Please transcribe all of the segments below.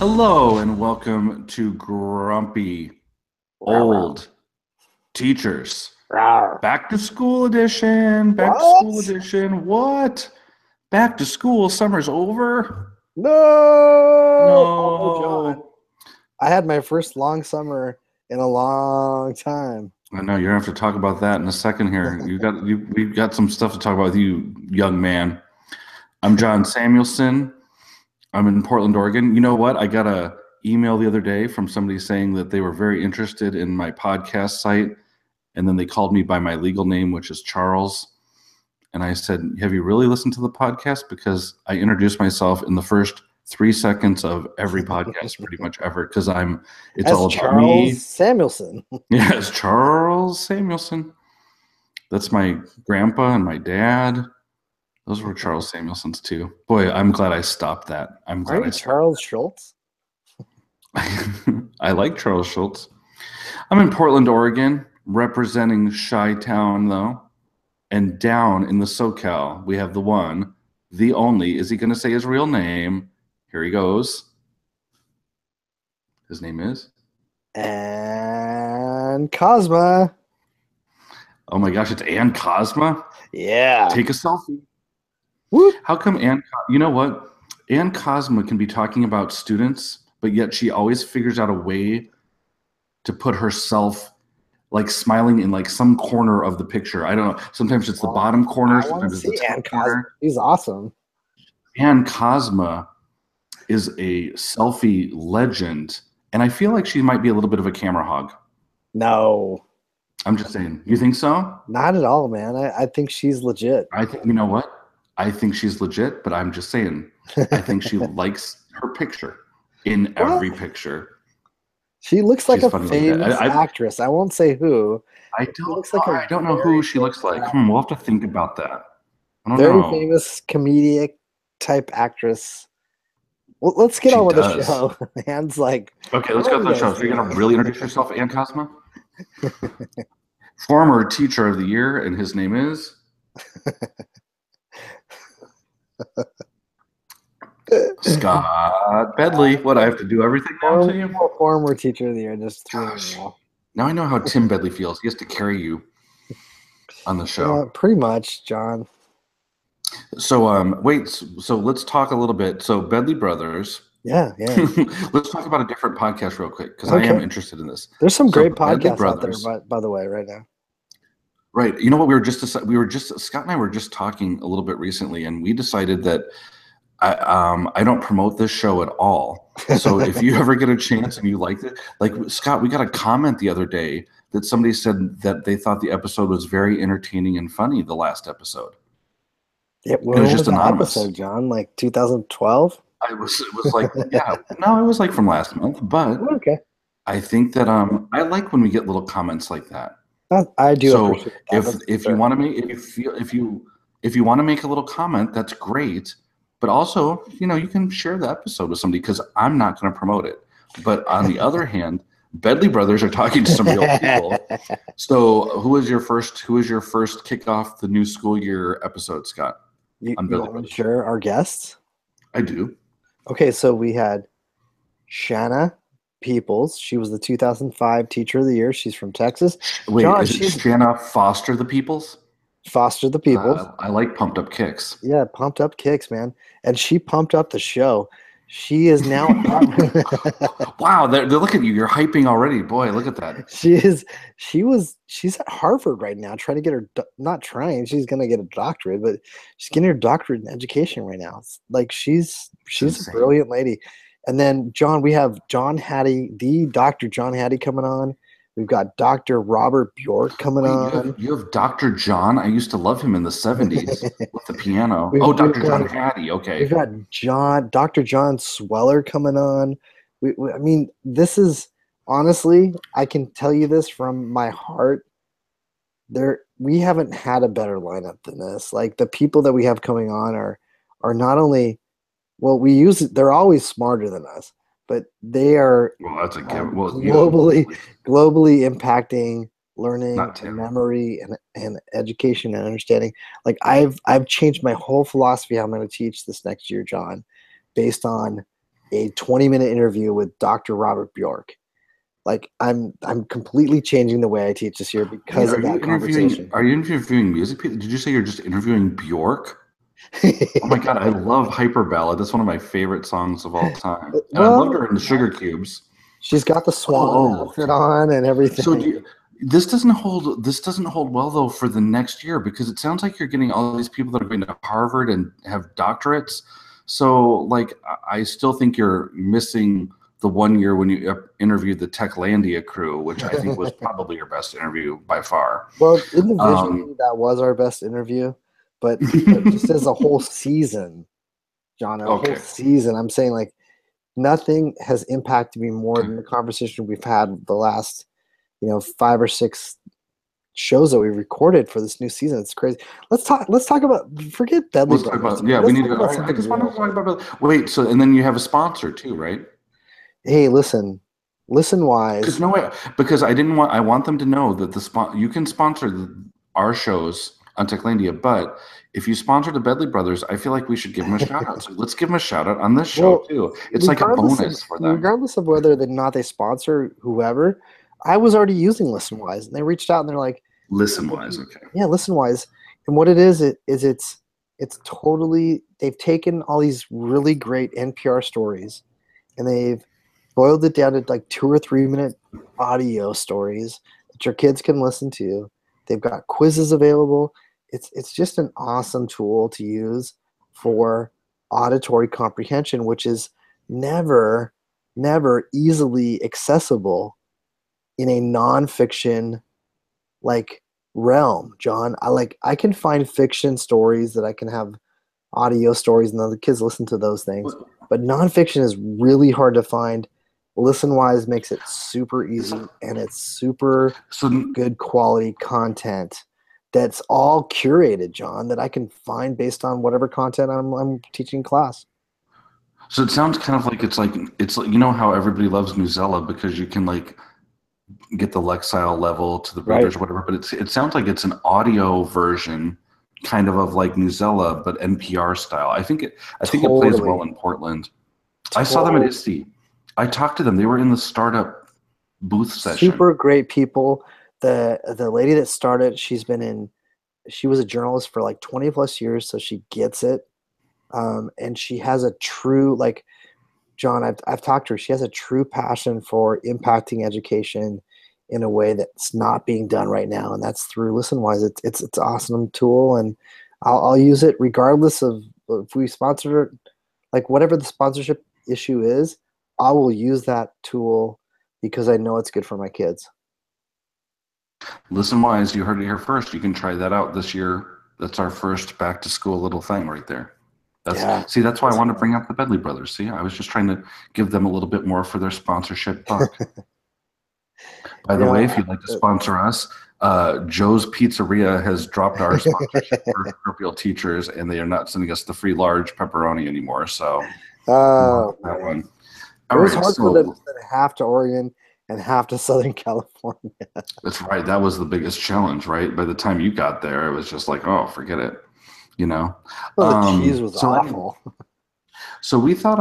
Hello and welcome to Grumpy Rawr, Old Teachers. rawr. Back to school edition. Back to school What? edition. What? Back to school. Summer's over? No! Oh, John. No. I had my first long summer in a long time. I know you're gonna have to talk about that in a second here. We've got some stuff to talk about with you, young man. I'm John Samuelson. I'm in Portland, Oregon. You know what? I got a email the other day from somebody saying that they were very interested in my podcast site, and then they called me by my legal name, which is Charles. And I said, "Have you really listened to the podcast?" Because I introduced myself in the first 3 seconds of every podcast, pretty much ever, because it's As all about Charles me. Samuelson. Yes, Charles Samuelson. That's my grandpa and my dad. Those were Charles Samuelson's too. Boy, I'm glad I stopped that. I'm glad Aren't I you stopped. Charles Schultz? I like Charles Schultz. I'm in Portland, Oregon, representing Chi-Town, though. And down in the SoCal, we have the one, the only. Is he going to say his real name? Here he goes. His name is? And Cosma. Oh my gosh, it's Ann Cosma. Yeah. Take a selfie. Whoop. How come you know what? Ann Cosma can be talking about students, but yet she always figures out a way to put herself like smiling in like some corner of the picture. I don't know. Sometimes it's the bottom corner, I want to sometimes it's the see Ann top Cosma. corner. She's awesome. Ann Cosma is a selfie legend, and I feel like she might be a little bit of a camera hog. No, I'm just saying. You think so? not at all, man. I think she's legit. I think, you know what? I think she's legit, but I'm just saying. I think she likes her picture in every picture. She looks like She's a funny like famous that. actress. I won't say who. I Looks like a I don't know very who she looks like. We'll have to think about that. I don't very know. famous comedic type actress. Well, let's get She on with the does. show. Anne's like, Okay, let's what go are to you the guys show. So you're doing? gonna really introduce yourself, Ann Cosma? Former teacher of the year, and his name is Scott Bedley. What, I have to do everything now to you? Former teacher of the year, just three in a Gosh. row. Now I know how Tim Bedley feels. He has to carry you on the show. Pretty much, John. So wait, so let's talk a little bit. So Bedley Brothers. Yeah. Let's talk about a different podcast real quick, because I Okay. am interested in this. There's some So great Bedley podcasts out there, Brothers. by the way, right now. Right. You know what? Scott and I were just talking a little bit recently, and we decided that I don't promote this show at all. So if you ever get a chance and you liked it, like Scott, we got a comment the other day that somebody said that they thought the episode was very entertaining and funny, the last episode. When was just that anonymous. episode, John? Like 2012? It was like, yeah, no, it was like from last month, but Okay. I think that I like when we get little comments like that. I do So appreciate that. if you want to make if you want to make a little comment, that's great. But also, you can share the episode with somebody, because I'm not going to promote it. But on the other hand, Bedley Brothers are talking to some real people. So who is your first kick off the new school year episode, Scott? You on Bedley want to Brothers? share our guests? I do. Okay, so we had Shanna Peoples. She was the 2005 Teacher of the Year. She's from Texas. Wait, John, is it Shanna Foster the Peoples? Foster the Peoples. I like Pumped Up Kicks. Yeah, Pumped Up Kicks, man. And she pumped up the show. She is now Wow, they're looking at you. You're hyping already. Boy, look at that. she's at Harvard right now trying to get her not trying, she's going to get a doctorate, but she's getting her doctorate in education right now. It's like she's a brilliant lady. And then John, we have John Hattie, the Dr. John Hattie coming on. We've got Dr. Robert Bjork coming on. You have Dr. John. I used to love him in the 70s with the piano. Dr. John Hattie. Okay. We've got Dr. John Sweller coming on. I mean, this is honestly, I can tell you this from my heart. We haven't had a better lineup than this. Like, the people that we have coming on are not only, well, they're always smarter than us, but they are globally impacting learning and memory and education and understanding. Like, I've changed my whole philosophy how I'm going to teach this next year, John, based on a 20-minute interview with Dr. Robert Bjork. Like I'm completely changing the way I teach this year Wait, because of that conversation. are you interviewing music people? Did you say you're just interviewing Bjork? Oh my God, I love Hyper Ballad. That's one of my favorite songs of all time. And I loved her in the Sugar Cubes. She's got the swan outfit on and everything. So this doesn't hold well though for the next year, because it sounds like you're getting all these people that are going to Harvard and have doctorates. So like I still think you're missing the 1 year when you interviewed the Techlandia crew, which I think was probably your best interview by far. Well, individually, that was our best interview, but just as a whole season, John, whole season, I'm saying like nothing has impacted me more than the conversation we've had the last, 5 or 6 shows that we recorded for this new season. It's crazy. Let's talk about forget Deadly Brothers. We need to. I just want to talk about. Wait, so and then you have a sponsor too, right? Hey, listen wise. Because I want them to know that you can sponsor our shows on Techlandia, but if you sponsor the Bedley Brothers, I feel like we should give them a shout out. So let's give them a shout out on this show too. It's like a bonus for them. Regardless of whether or not they sponsor whoever, I was already using ListenWise, and they reached out and they're like, ListenWise, okay. Yeah, ListenWise. And what it is it's totally, they've taken all these really great NPR stories and they've boiled it down to like 2 or 3 minute audio stories that your kids can listen to. They've got quizzes available. It's just an awesome tool to use for auditory comprehension, which is never easily accessible in a nonfiction like realm, John. I can find fiction stories that I can have audio stories and the kids listen to those things, but nonfiction is really hard to find. ListenWise makes it super easy, and it's super good quality content that's all curated, John, that I can find based on whatever content I'm teaching class. So it sounds kind of like it's like how everybody loves Newsela because you can like get the Lexile level to the brothers or whatever, but it sounds like it's an audio version kind of like Newsela but NPR style. I think it plays well in Portland. I saw them at ISTE. I talked to them. They were in the startup booth session. Super great people. The lady that started, she was a journalist for like 20 plus years, so she gets it. And she has a true, like, John, I've talked to her. She has a true passion for impacting education in a way that's not being done right now, and that's through ListenWise. It's an awesome tool, and I'll use it regardless of if we sponsor it, like whatever the sponsorship issue is. I will use that tool because I know it's good for my kids. ListenWise, you heard it here first. You can try that out this year. That's our first back to school little thing right there. That's why I wanted to bring up the Bedley Brothers. See, I was just trying to give them a little bit more for their sponsorship buck. By the way, if you'd like to sponsor us, Joe's Pizzeria has dropped our sponsorship for parochial teachers, and they are not sending us the free large pepperoni anymore. So that one. It was hard for them to send half to Oregon and half to Southern California. That's right. That was the biggest challenge, right? By the time you got there, it was just like, oh, forget it. Well, the cheese was awful. So we thought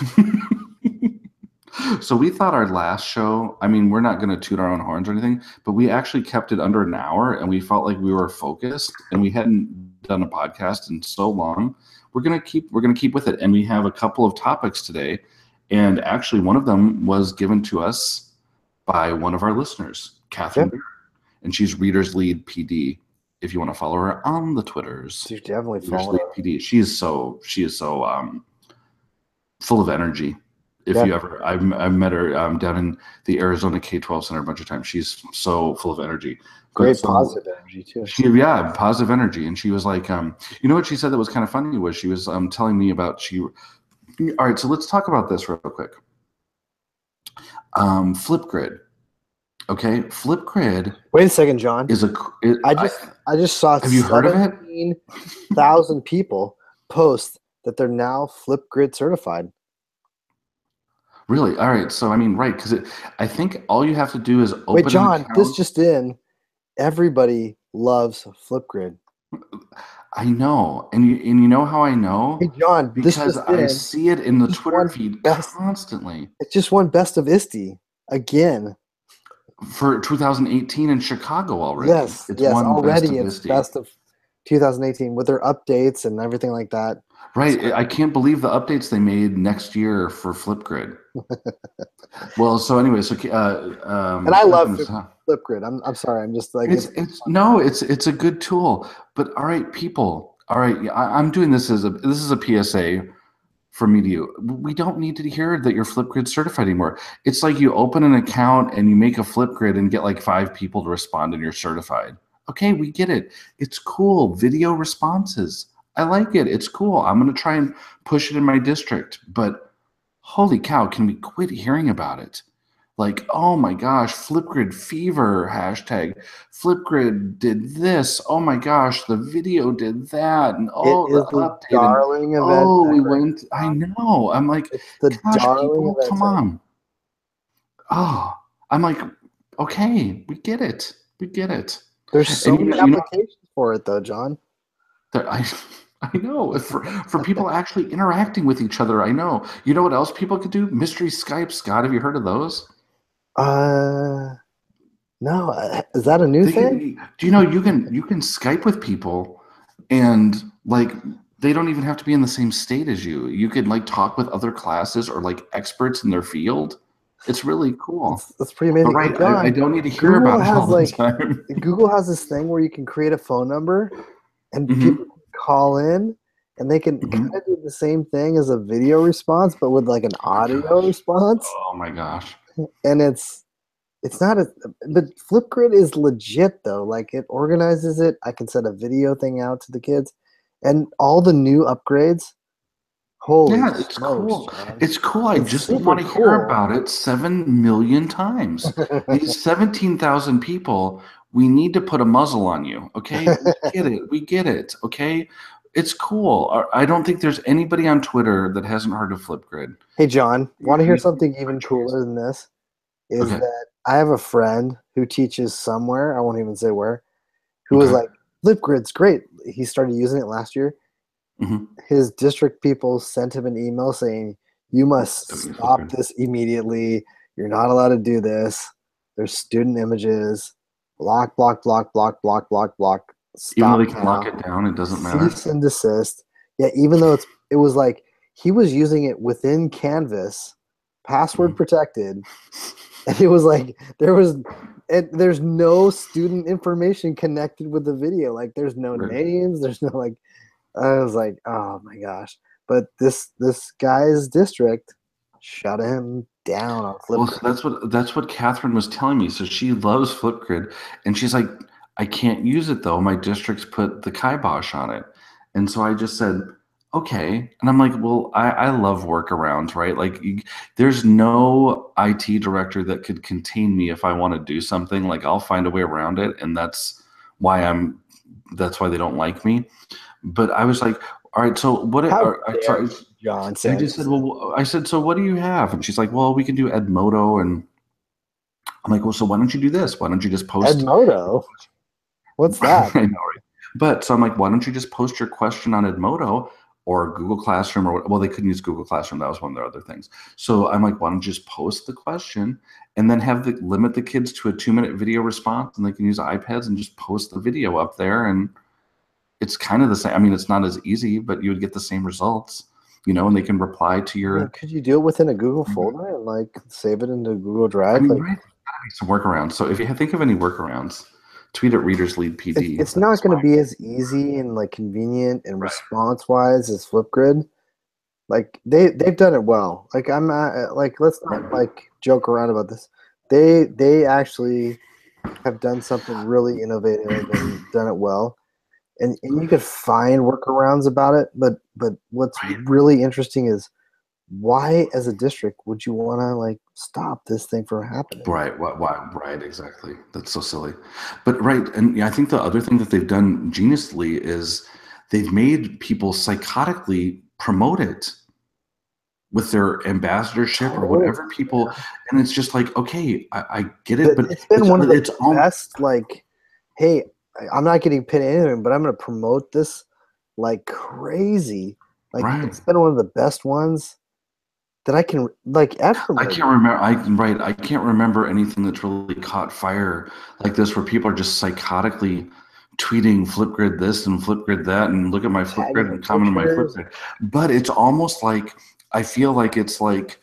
our last show, I mean, we're not going to toot our own horns or anything, but we actually kept it under an hour, and we felt like we were focused, and we hadn't done a podcast in so long. We're going to keep with it, and we have a couple of topics today, and actually one of them was given to us by one of our listeners, Catherine Beer, and she's Readers Lead PD. If you want to follow her on the Twitters, you definitely follow her. PD. She is so full of energy. If you ever, I've met her down in the Arizona K-12 Center a bunch of times. She's so full of energy. Great positive energy too. Positive energy. And she was like, you know what she said that was kind of funny was she was telling me about all right, so let's talk about this real quick. Flipgrid. Okay, Flipgrid. Wait a second, John. I just saw. Have you heard of it? 17,000 people post that they're now Flipgrid certified. Really? All right. So I mean, right? Because I think all you have to do is open. Wait, John. This just in. Everybody loves Flipgrid. I know, and you know how I Hey know? John, this Because just I in. see it in the Just Twitter won feed best. constantly It just won best of ISTE again. for 2018 in Chicago already. Yes, It's yes. won Best Already of it's ISTE. best of 2018 with their updates and everything like that. It's Right. I can't believe the updates they made next year for Flipgrid. Well, so anyway, so and I love Catherine was, Flipgrid. I'm sorry. I'm just like it's no, it's a good tool. But all right, people, all right, yeah, I'm doing this as this is a PSA for me to you. We don't need to hear that you're Flipgrid certified anymore. It's like you open an account and you make a Flipgrid and get like 5 people to respond and you're certified. Okay, we get it. It's cool. Video responses. I like it. It's cool. I'm going to try and push it in my district. But holy cow, can we quit hearing about it? Like, oh my gosh, Flipgrid fever hashtag. Flipgrid did this. Oh my gosh, the video did that. And it oh, the is the update. And darling event oh, we ever. went. I know. I'm like, It's the gosh, darling people, event come ever. on. Oh, I'm like, okay, we get it. We get it. There's so And many you know, applications for it though, John. I I know for people actually interacting with each other. I know. You know what else people could do? Mystery Skype. Scott, have you heard of those? Uh, no. Is that a new They thing? can. Do you know you can Skype with people, and like they don't even have to be in the same state as you. You could like talk with other classes or like experts in their field. It's really cool. That's pretty But amazing. Hey, right, I John, don't need to hear Google about it has all the like time. Google has this thing where you can create a phone number and people Hmm. can call in and they can kind Hmm. of do the same thing as a video response, but with like an Oh my audio gosh. response. Oh my gosh. And it's not a but Flipgrid is legit though. Like it organizes it. I can send a video thing out to the kids, and all the new upgrades. Holy Yeah, it's smokes, cool. John! It's cool. I It's just super want to hear cool. about it 7 million times. These 17,000 people, we need to put a muzzle on you. Okay. We get it. We get it. Okay. It's cool. I don't think there's anybody on Twitter that hasn't heard of Flipgrid. Hey, John, want to hear These something even countries. cooler than this? Is Okay. that I have a friend who teaches somewhere, I won't even say where, who was Okay. like, Flipgrid's great. He started using it last year. Hmm. His district people sent him an email saying, you must Don't use stop Flipgrid. this immediately. You're not allowed to do this. There's student images. Block, block, block, block, block, block, block. Even though Stop they can lock now. it down, it doesn't matter. Cease and desist. Yeah, even though it was like he was using it within Canvas, password Mhm. protected, and it was like there's no student information connected with the video. Like there's no Right. names, there's no like I was like, oh my gosh. But this guy's district shut him down on Well, so Flipgrid. that's what Catherine was telling me. So she loves Flipgrid, and she's like, I can't use it though. My district's put the kibosh on it, and so I just said, okay. And I'm like, well, I love workarounds, right? Like, there's no IT director that could contain me if I want to do something. Like, I'll find a way around it, and why I'm that's why they don't like me. But I was like, all right, so what? How I dare sorry, you, John I just said, Samuelson? well, I said, so what do you have? And she's like, well, we can do Edmodo. And I'm like, well, so why don't you do this? Why don't you just post? Edmodo? What's that? I know, right? But so I'm like, why don't you just post your question on Edmodo or Google Classroom or well, they couldn't use Google Classroom. That was one of their other things. So I'm like, why don't you just post the question and then limit the kids to a 2-minute video response and they can use iPads and just post the video up there and it's kind of the same. I mean, it's not as easy, but you would get the same results, and they can reply to I mean, your. could you do it within a Google folder and like save it into Google I Drive? mean, Like right, there's gotta be some workarounds. So if you think of any workarounds, tweet at Readers Lead PD. it's not That's going to fine. be as easy and like convenient and Right. response wise as Flipgrid. Like they've done it well. Like I'm not, like let's not Right. like joke around about this. They actually have done something really innovative and done it well. And you could find workarounds about it, but what's Right. really interesting is why as a district would you want to like stop this thing from happening? Right. Why? Right. Exactly. That's so silly. But right. And yeah, I think the other thing that they've done geniusly is they've made people psychotically promote it with their ambassadorship or Totally. whatever people. And it's just like, okay, I get it, But but it's been one of the it's all best like, hey, I'm not getting paid anything, but I'm going to promote this like crazy. Like Right. it's been one of the best ones that I can like ever. I Maybe. can't remember. I can't remember anything that's really caught fire like this, where people are just psychotically tweeting Flipgrid this and Flipgrid that, and look at my Flipgrid Tagging in and comment on my pictures. Flipgrid. But it's almost like I feel like it's like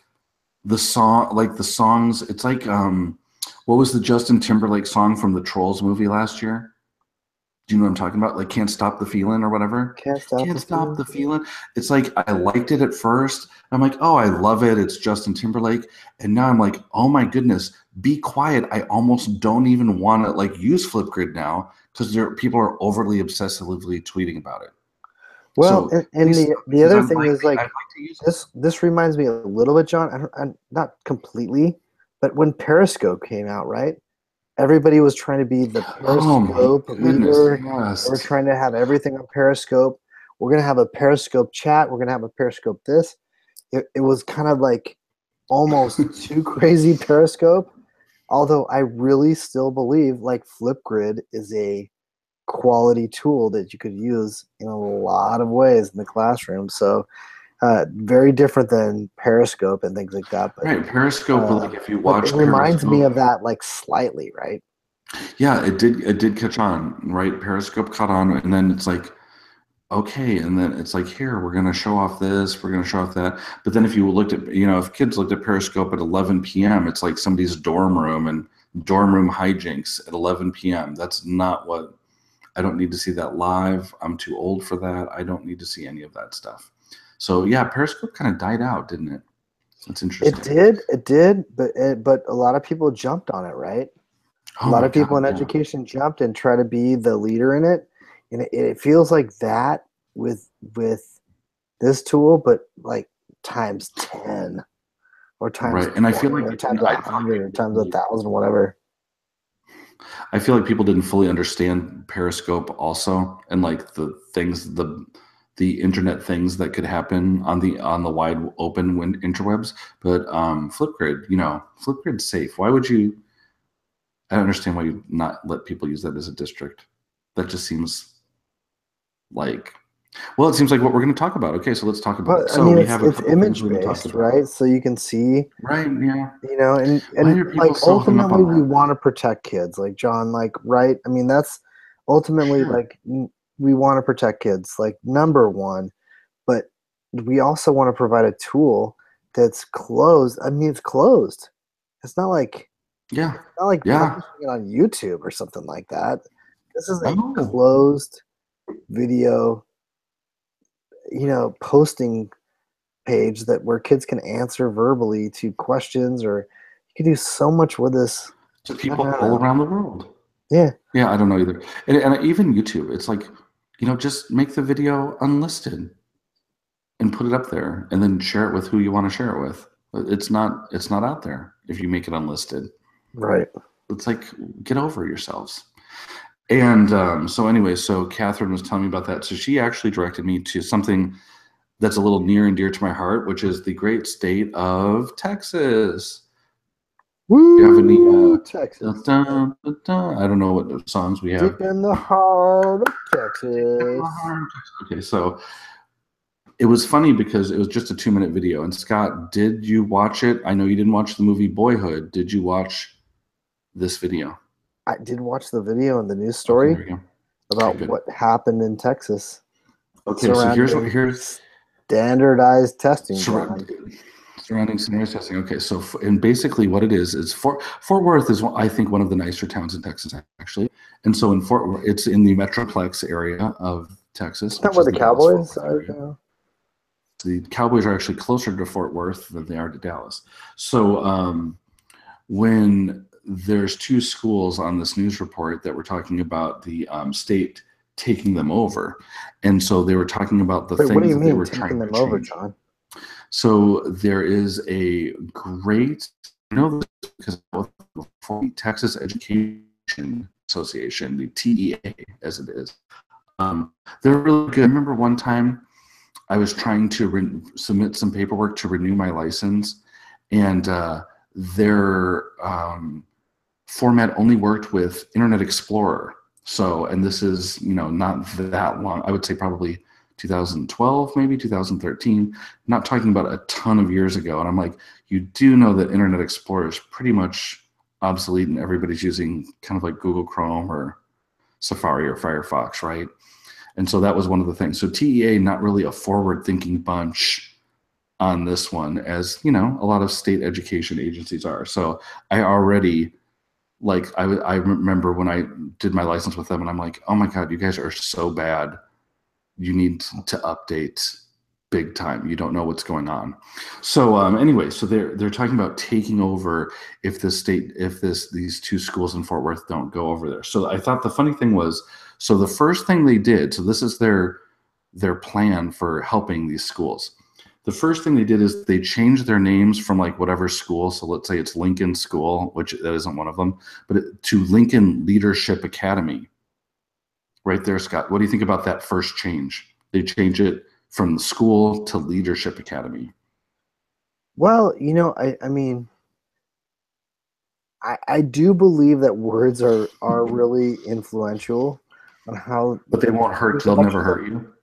the songs. It's like what was the Justin Timberlake song from the Trolls movie last year? Do you know what I'm talking about? Like "Can't Stop the Feeling" or whatever. Can't stop Can't the stop feeling. the feeling. It's like I liked it at first. I'm like, oh, I love it. It's Justin Timberlake. And now I'm like, oh my goodness, be quiet. I almost don't even want to like use Flipgrid now because there people are overly obsessively tweeting about it. Well, So and please the stop the because other thing is I'd like like to use it. this reminds me a little bit, John. I'm not completely, but when Periscope came out, right? Everybody was trying to be the Oh my Periscope goodness, leader. They were yes. trying to have everything on Periscope. We're gonna have a Periscope chat. We're gonna have a Periscope this. It was kind of like almost too crazy Periscope. Although I really still believe like Flipgrid is a quality tool that you could use in a lot of ways in the classroom. So very different than Periscope and things like that. Right, Periscope, like if you But it watch reminds me of Periscope, that like slightly, right? yeah, it did catch on, right? Periscope caught on, and then it's like, okay, and then it's like, here, we're gonna show off this, we're gonna show off that. But then if you looked at, if kids looked at Periscope at 11 p.m., it's like somebody's dorm room and dorm room hijinks at 11 p.m. That's not what I don't need to see that live. I'm too old for that. I don't need to see any of that stuff. So yeah, Periscope kind of died out, didn't it? That's interesting. It did, but a lot of people jumped on it, right? A Oh lot my of people God, in yeah. education jumped and try to be the leader in it, and it feels like that with this tool, but like times 10 or times Right. And I feel 20 like or they didn't, times a I feel like hundred or people times didn't a fully, thousand, whatever. I feel like people didn't fully understand Periscope also, and like the internet things that could happen on the wide open interwebs. But Flipgrid, Flipgrid's safe. Why would you? I don't understand why you not let people use that as a district. That just seems like, well, it seems like what we're going to talk about. Okay, so let's talk about But it. I So mean, we it's have a it's couple things image we're going to talk based, about. right? So you can see, Right? Yeah. and Why are people like so hung up ultimately on we that? want to protect kids, like John, like right? I mean, that's ultimately Sure. like we want to protect kids, like number one. But we also want to provide a tool that's closed. I mean, it's closed. It's Yeah. not like Yeah. publishing it on YouTube or something like that. This is a No. closed video, posting page that where kids can answer verbally to questions, or you can do so much with this. To I people don't all know. around the world. Yeah, Yeah, I don't know either. And even YouTube, it's like, just make the video unlisted and put it up there and then share it with who you want to share it with. It's not out there if you make it unlisted. right. It's like, get over yourselves. And so anyway, so Catherine was telling me about that. So she actually directed me to something that's a little near and dear to my heart, which is the great state of Texas. Do you have any Woo, dun, Texas, dun, dun, dun. I don't know what songs we have. deep in the heart of Texas. Okay, so it was funny because it was just a 2-minute video. And Scott, did you watch it? I know you didn't watch the movie Boyhood. Did you watch this video? I did watch the video and the news Okay, story there you go. Okay, about good. what happened in Texas Okay, so surrounding here's standardized testing, surround, John. surrounding scenario testing. Okay, so and basically what it is Fort Worth is I think one of the nicer towns in Texas actually, and so in it's in the Metroplex area of Texas, Is that which where is the the Dallas-Fort Cowboys Worth are area. now? The Cowboys are actually closer to Fort Worth than they are to Dallas. So when there's two schools on this news report that were talking about the state taking them over, and so they were talking about the Wait, what do things you that they mean were taking trying to them over, change. John? So there is a great, I know this because of the Texas Education Association, the TEA as it is. They're really good. I remember one time I was trying to submit some paperwork to renew my license, and their format only worked with Internet Explorer. So, and this is, not that long. I would say probably 2012, maybe 2013. I'm not talking about a ton of years ago. And I'm like, you do know that Internet Explorer is pretty much obsolete and everybody's using kind of like Google Chrome or Safari or Firefox, right? And so that was one of the things. So TEA, not really a forward-thinking bunch on this one, as a lot of state education agencies are. So I already, I remember when I did my license with them, and I'm like, oh my God, you guys are so bad. You need to update big time. You don't know what's going on. So anyway, so they're talking about taking over if these two schools in Fort Worth don't go over there. So I thought the funny thing was, so the first thing they did, so this is their plan for helping these schools. The first thing they did is they changed their names from like whatever school. So let's say it's Lincoln School, which that isn't one of them, but to Lincoln Leadership Academy. Right there, Scott. What do you think about that first change? They change it from school to Leadership Academy. Well, I mean, I do believe that words are really influential on how. But they won't hurt. They'll never hurt you.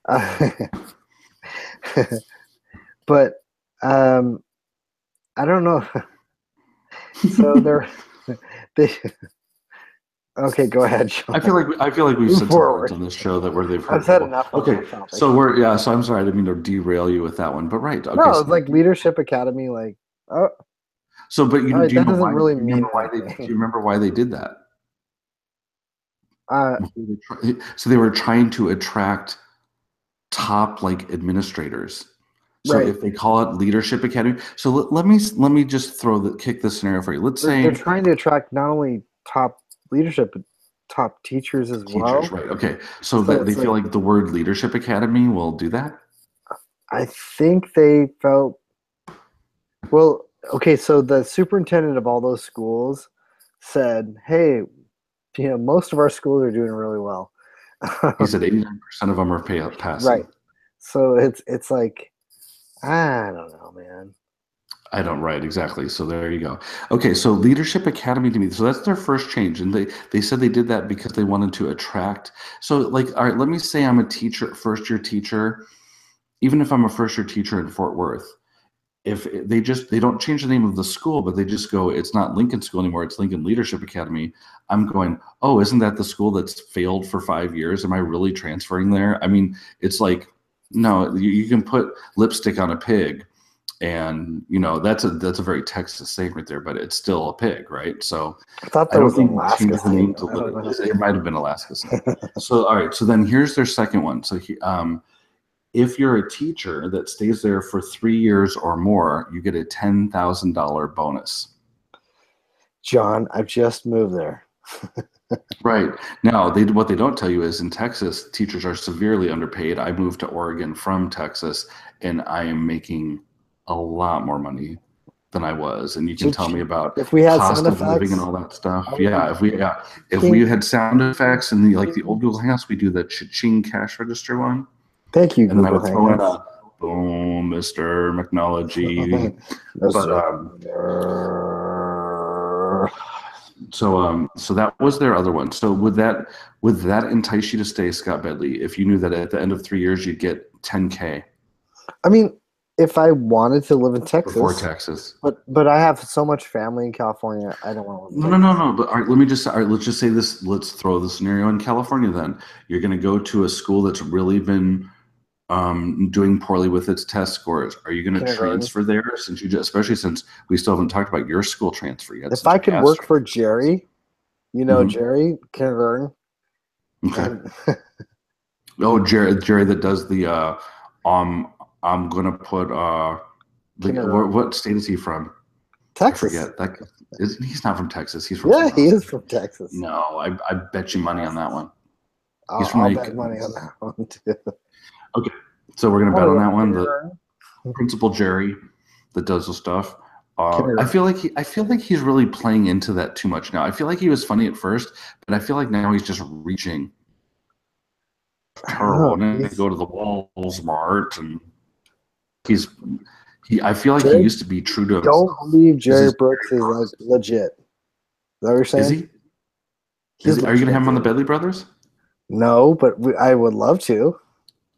But I don't know. So they. Okay, go ahead, Sean. I feel like we've said words on this show that where they've heard. I've said enough. Okay, so so I'm sorry, I didn't mean to derail you with that one, but right. Okay, no, it's like Leadership Academy, like So, but do you know why? Really do you remember why they did that? So they were trying to attract top administrators. So right. If they call it Leadership Academy, so let me just kick this scenario for you. Let's say they're trying to attract not only top leadership, but top teachers as well. Right. Okay. So they feel like the word Leadership Academy will do that? I think they felt, well, okay, so the superintendent of all those schools said, hey, most of our schools are doing really well. He said 89% of them are passing. Right. So it's like, I don't know, man. I don't, right, exactly. So there you go. Okay, so Leadership Academy to me, so that's their first change. And they said they did that because they wanted to attract. So all right, let me say I'm a teacher, first-year teacher, even if I'm a first-year teacher in Fort Worth. If they don't change the name of the school, but they just go, it's not Lincoln School anymore, it's Lincoln Leadership Academy. I'm going, oh, isn't that the school that's failed for 5 years? Am I really transferring there? I mean, it's like, no, you can put lipstick on a pig. And that's a very Texas saying right there, but it's still a pig, right? So I thought that was Alaska. It might have been Alaska. So all right, so then here's their second one. So if you're a teacher that stays there for 3 years or more, you get a $10,000 bonus. John, I've just moved there. Right. Now, what they don't tell you is in Texas, teachers are severely underpaid. I moved to Oregon from Texas, and I am making a lot more money than I was, and you can tell me about if we had cost of living and all that stuff. Yeah, if we had sound effects and the old Google Hangouts, we do the cha-ching cash register one. Thank you, and Google then I would throw in a boom, Mr. McNology. So that was their other one. So would that entice you to stay, Scott Bedley, if you knew that at the end of 3 years you'd get $10K? I mean, if I wanted to live in Texas, before Texas, but I have so much family in California, I don't want to live in Texas. No. But all right, let's just say this. Let's throw the scenario in California. Then you're going to go to a school that's really been doing poorly with its test scores. Are you going to transfer there? Especially since we still haven't talked about your school transfer yet. If I could work for Jerry, Jerry kindergarten. Okay. Jerry that does the I'm gonna put what state is he from? Texas. I forget. He's not from Texas. He's from he is from Texas. No, I bet you money on that one. I'll bet money on that one too. Okay, so we're gonna bet on that one. The Principal Jerry that does the stuff. I feel like he's really playing into that too much now. I feel like he was funny at first, but I feel like now he's just reaching. Terrible. And then they go to the Walmart and. I feel like he used to be true to himself. Don't believe Jerry Brooks is legit. Is that what you're saying? Is he? Are you going to have him on the Bedley Brothers? No, but I would love to.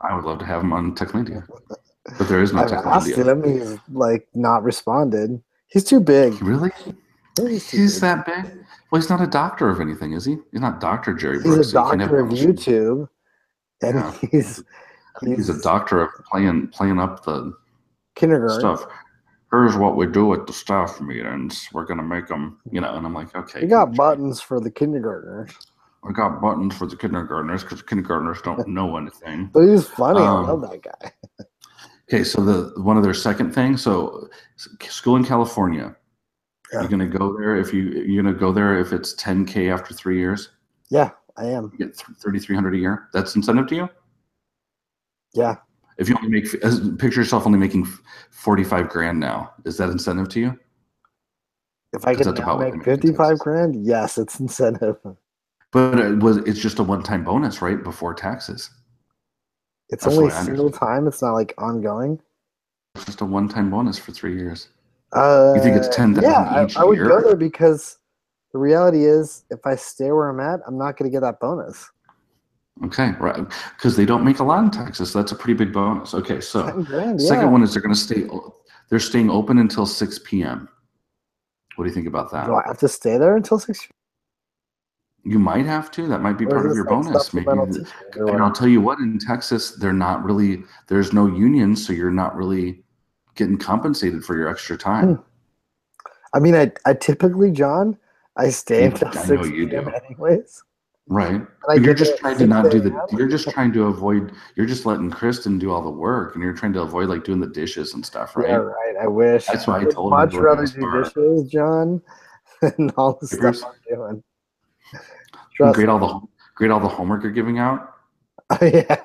I would love to have him on Techlandia, but there is no I've asked Techlandia. him. He's like not responded. He's too big. Really? Yeah, he's too He's big. that big? Well, he's not a doctor of anything, is he? He's not Dr. Jerry He's a Brooks, so he can have doctor of questions. YouTube, and Yeah. he's I think he's a he's doctor of playing up the kindergarten. stuff. Here's what we do at the staff meetings. We're gonna make them, and I'm like, okay. We got buttons for the kindergartners. I got buttons for the kindergartners because kindergartners don't know anything. But he's funny. I love that guy. Okay, so one of their second thing. So school in California. Yeah. You're gonna go there you're gonna go there if it's 10K after 3 years. Yeah, I am. You get 3,300 a year. That's incentive to you. Yeah. If you only make, picture yourself only making 45 grand now, is that incentive to you? If I could now make 55 grand, yes, it's incentive. But it's just a one-time bonus, right? Before taxes. It's only a single time. It's not like ongoing. It's just a one-time bonus for 3 years. You think it's 10,000 each I would year? go there because the reality is, if I stay where I'm at, I'm not going to get that bonus. Okay, right. Because they don't make a lot in Texas. So that's a pretty big bonus. Okay, so 10 grand, second one is they're staying open until 6 p.m. What do you think about that? Do I have to stay there until 6? You might have to. That might be part of your bonus. Maybe. And I'll tell you what, in Texas, there's no union, so you're not really getting compensated for your extra time. I mean, I typically, John, I stay until 6 p.m. anyways. Right. But you're just trying to not do you're just trying to avoid, you're just letting Kristen do all the work, and you're trying to avoid like doing the dishes and stuff, right? Yeah, right. I wish. That's why I told I'd much rather do dishes, John, than all the stuff I'm doing. Grade all the homework you're giving out. Yeah.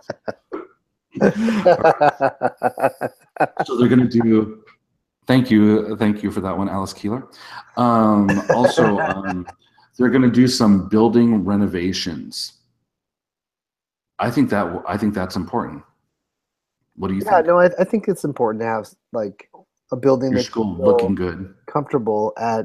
So they're gonna do. Thank you for that one, Alice Keeler. Also, they're gonna do some building renovations. I think that's important. What do you think? Yeah, no, I think it's important to have like a building your school looking good, comfortable at.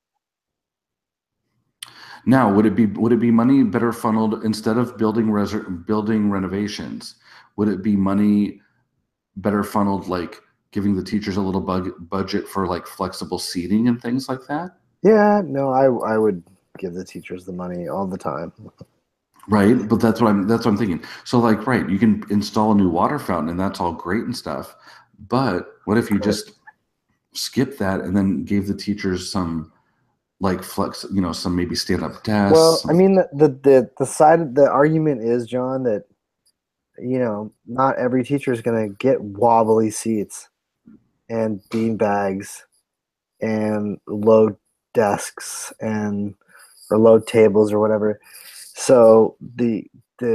Now, would it be money better funneled instead of building renovations? Would it be money better funneled like giving the teachers a little budget for like flexible seating and things like that? Yeah, no, I would give the teachers the money all the time. Right, but that's what I'm thinking. So like, right, you can install a new water fountain and that's all great and stuff. But what if you just skip that and then gave the teachers some like some maybe stand-up desks? Well, I mean, the argument is, John, that not every teacher is going to get wobbly seats and bean bags and low desks or low tables or whatever. So the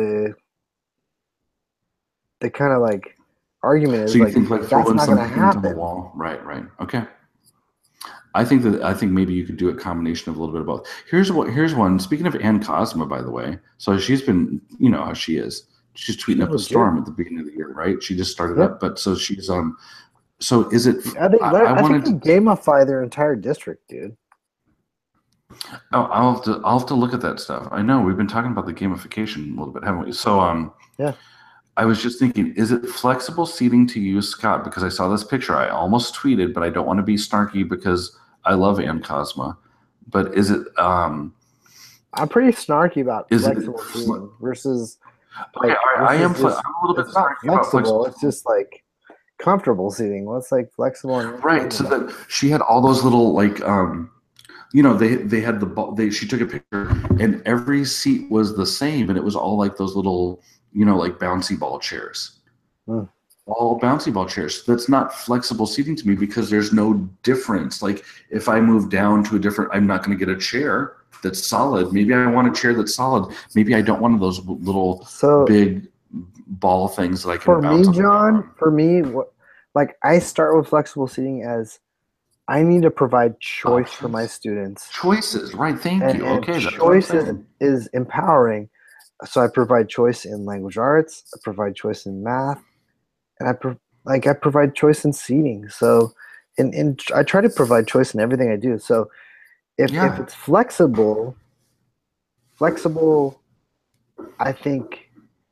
kind of like argument is, so you like, think like that's throwing not going to something happen. into the wall, right? Okay. I think maybe you could do a combination of a little bit of both. Here's one. Speaking of Ann Cosma, by the way, so she's been, how she is. She's tweeting up a storm at the beginning of the year, right? She just started up, but so she's So is it? I think they gamify their entire district, dude. Oh, I'll have to look at that stuff. I know we've been talking about the gamification a little bit, haven't we? So yeah. I was just thinking, is it flexible seating to you, Scott? Because I saw this picture. I almost tweeted, but I don't want to be snarky because I love Ann Cosma. But is it? I'm pretty snarky about flexible seating versus. Okay, I am. I'm a little bit snarky about flexible. It's just like comfortable seating. Well, it's like flexible. And right. So that she had all those little like. They had the ball. She took a picture, and every seat was the same, and it was all like those little. Like bouncy ball chairs. All bouncy ball chairs. That's not flexible seating to me because there's no difference. Like if I move down to a different, I'm not going to get a chair that's solid. Maybe I want a chair that's solid. Maybe I don't want one of those little big ball things that I can bounce. For me, John, I start with flexible seating as I need to provide choice for my students. Choices, right? Thank you. Okay, choice is empowering. So I provide choice in language arts, I provide choice in math, and I provide choice in seating. So, and I try to provide choice in everything I do. So, if it's flexible, I think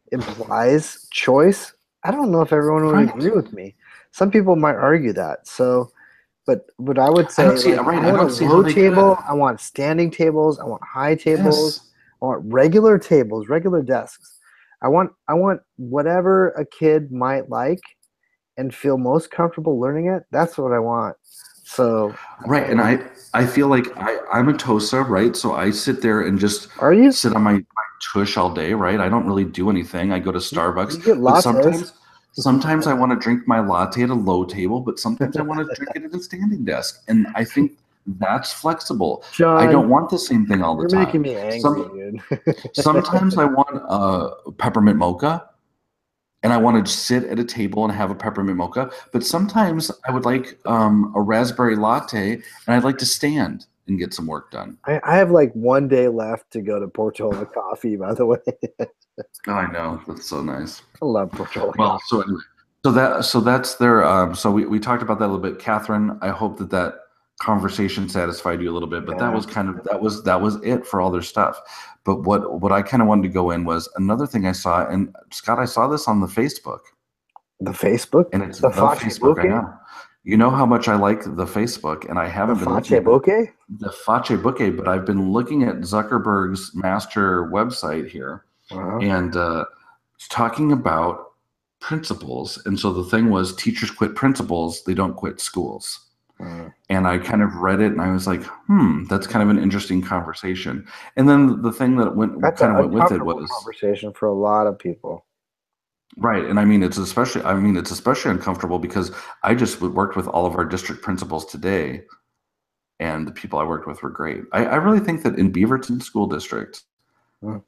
implies choice. I don't know if everyone would Right. agree with me. Some people might argue that. So, but I would I don't say see like right. I I want a don't see how low they could. table. I want standing tables. I want high tables. Yes. I want regular tables, regular desks. I want whatever a kid might like and feel most comfortable learning it. That's what I want. So, Right. And I feel like I'm a TOSA, right? So I sit there and just are you? sit on my tush all day, right? I don't really do anything. I go to Starbucks, You get but lattes. sometimes I want to drink my latte at a low table, but sometimes I want to drink it at a standing desk. And I think that's flexible. I don't John, want the same thing all the you're making time. me angry, Some dude. sometimes I want a peppermint mocha and I want to sit at a table and have a peppermint mocha. But sometimes I would like a raspberry latte, and I'd like to stand and get some work done. I have like one day left to go to Portola Coffee, by the way. Oh, I know that's so nice. I love Portola Well, Coffee. so anyway, so that's their. So we talked about that a little bit, Catherine. I hope that that conversation satisfied you a little bit, but that Yeah. was kind of that was it for all their stuff. But what I kind of wanted to go in was another thing I saw, and Scott, I saw this on the Facebook. The Facebook? And it's The the Facebook, I Facebook? know. You know how much I like the Facebook, and I The haven't been looking at Facebook? the Facebook, but I've been looking at Zuckerberg's master website here, Uh-huh. and it's talking about principals. And so the thing was, teachers quit principals, they don't quit schools. Uh, And I kind of read it, and I was like, that's kind of an interesting conversation. And then the thing that went that's kind an of went with it uncomfortable was conversation for a lot of people. right. And I mean, it's especially uncomfortable because I just worked with all of our district principals today, and the people I worked with were great. I really think that in Beaverton School District, Uh,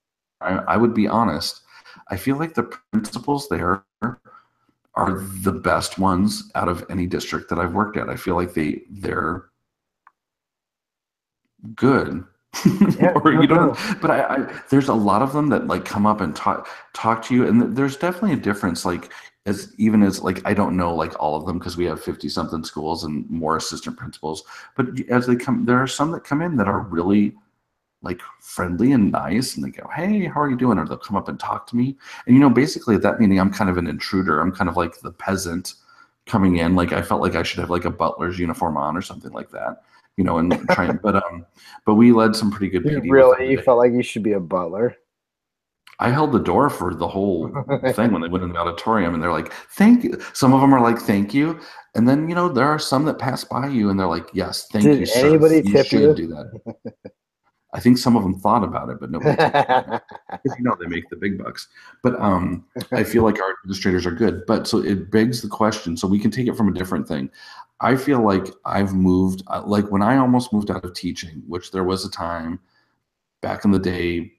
I would be honest, I feel like the principals there are the best ones out of any district that I've worked at. I feel like they're good. yeah, Or no, you don't no. know, but there's a lot of them that like come up and talk to you, and there's definitely a difference. Like as even as like I don't know like all of them because we have 50 something schools and more assistant principals, but as they come, there are some that come in that are really like friendly and nice, and they go, "Hey, how are you doing?" Or they'll come up and talk to me, and basically at that meeting, I'm kind of an intruder. I'm kind of like the peasant coming in. Like I felt like I should have like a butler's uniform on or something like that, and trying. But we led some pretty good PD with them You today. felt like you should be a butler. I held the door for the whole thing when they went in the auditorium, and they're like, "Thank you." Some of them are like, "Thank you," and then there are some that pass by you, and they're like, "Yes, thank you, Did sir. anybody You tip should you? do that." I think some of them thought about it, but nobody tipped me. Because they make the big bucks. But I feel like our administrators are good. But so it begs the question. So we can take it from a different thing. I feel like I've moved, like when I almost moved out of teaching, which there was a time back in the day,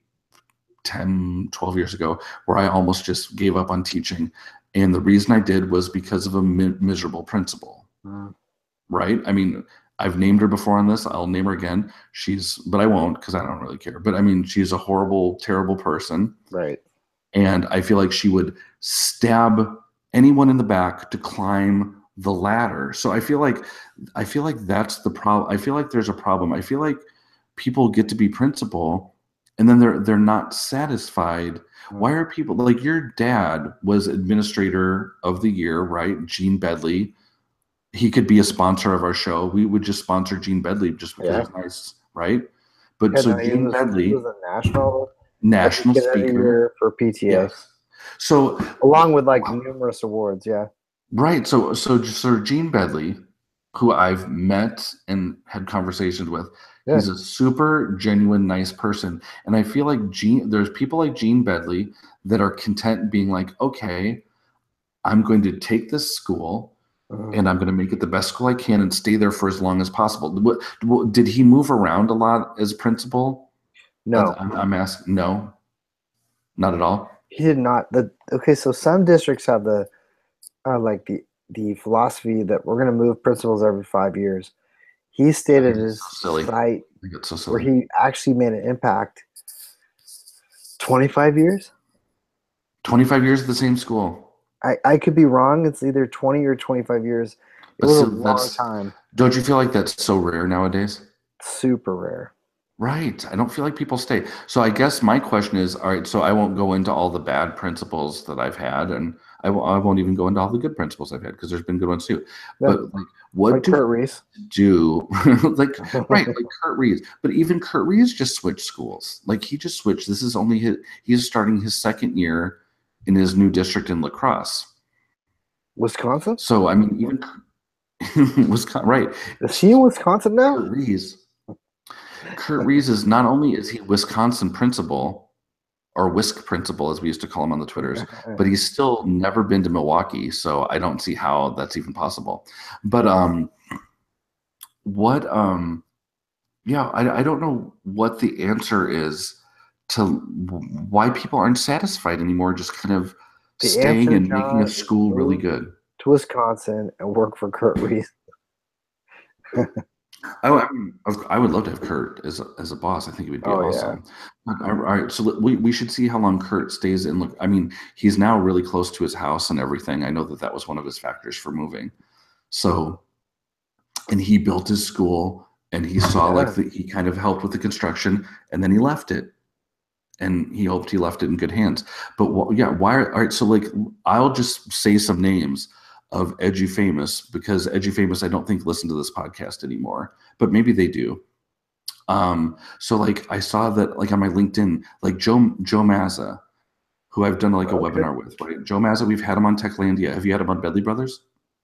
10, 12 years ago, where I almost just gave up on teaching. And the reason I did was because of a miserable principal, Mm, right? I mean, I've named her before on this. I'll name her again. But I won't because I don't really care. But I mean, she's a horrible, terrible person. right. And I feel like she would stab anyone in the back to climb the ladder. So I feel like that's the problem. I feel like there's a problem. I feel like people get to be principal and then they're not satisfied. Mm, Why are people like your dad was administrator of the year, right? Gene Bedley. He could be a sponsor of our show. We would just sponsor Gene Bedley just because yeah. he's nice, right? But Yeah, so no, Gene he was Bedley, a national national educator of the speaker, year for PTA, yes. So along with like numerous awards. Yeah. right. So Sir Gene Bedley, who I've met and had conversations with, Yeah. he's a super genuine, nice person. And I feel like there's people like Gene Bedley that are content being like, okay, I'm going to take this school Mhm. and I'm going to make it the best school I can and stay there for as long as possible. Did he move around a lot as principal? No, I'm asking. No, not at all. he did not. Okay, so some districts have like the philosophy that we're going to move principals every 5 years. He I stayed at think it's his so silly. site I think it's so where silly. he actually made an impact 25 years. 25 years at the same school. I could be wrong. It's either 20 or 25 years. It But was a still, long time. don't you feel like that's so rare nowadays? Super rare. Right. I don't feel like people stay. So I guess my question is, all right, so I won't go into all the bad principals that I've had, and I won't even go into all the good principals I've had because there's been good ones too. Yeah, But like, what like do we Kurt Reese. do? Like, right, like Kurt Reeves. But even Kurt Reeves just switched schools. Like he just switched. This is only he's starting his second year in his new district in La Crosse. Wisconsin? So I mean, even Wisconsin, right? Is he in Wisconsin now? Kurt Reeves. Kurt Reeves is not only is he Wisconsin principal or Whisk principal as we used to call him on the Twitters, but he's still never been to Milwaukee, so I don't see how that's even possible. But what yeah, I don't know what the answer is to why people aren't satisfied anymore, just kind of The staying answer, and making a John, is school really move good. to Wisconsin and work for Kurt Reese. I would love to have Kurt as a boss. I think it would be Oh yeah. awesome. But, all right, so we should see how long Kurt stays in. Look, I mean, he's now really close to his house and everything. I know that that was one of his factors for moving. So, and he built his school, and he saw like Yeah. he kind of helped with the construction, and then he left it, and he hoped he left it in good hands. But yeah, why? All right, so like I'll just say some names of EduFamous because EduFamous I don't think listen to this podcast anymore, but maybe they do. So like I saw that like on my LinkedIn, like Joe Mazza, who I've done like a Okay. webinar with, right? Joe Mazza, we've had him on Techlandia. Have you had him on Bedley Brothers?